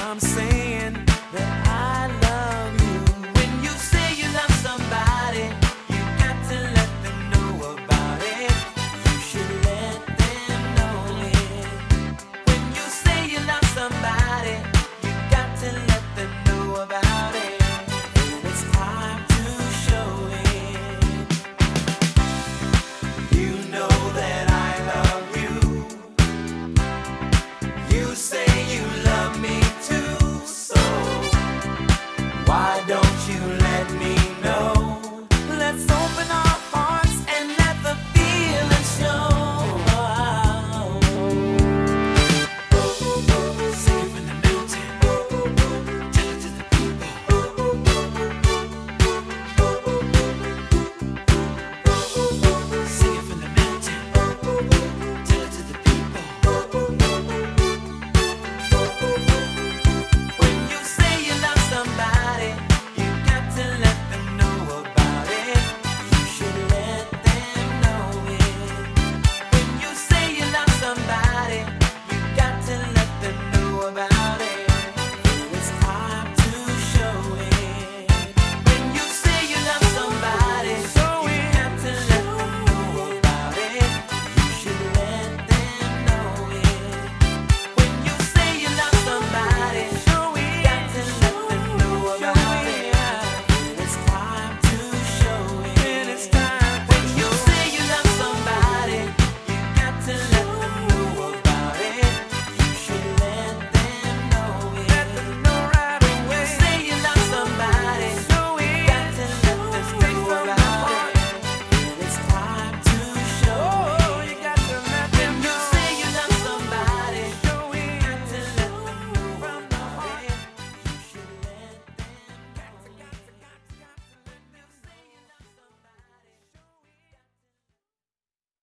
I'm saying that I love you. When you say you love somebody, you got to let them know about it. You should let them know it. When you say you love somebody, you got to let them know about it. And it's time to show it. You know that I love you. You say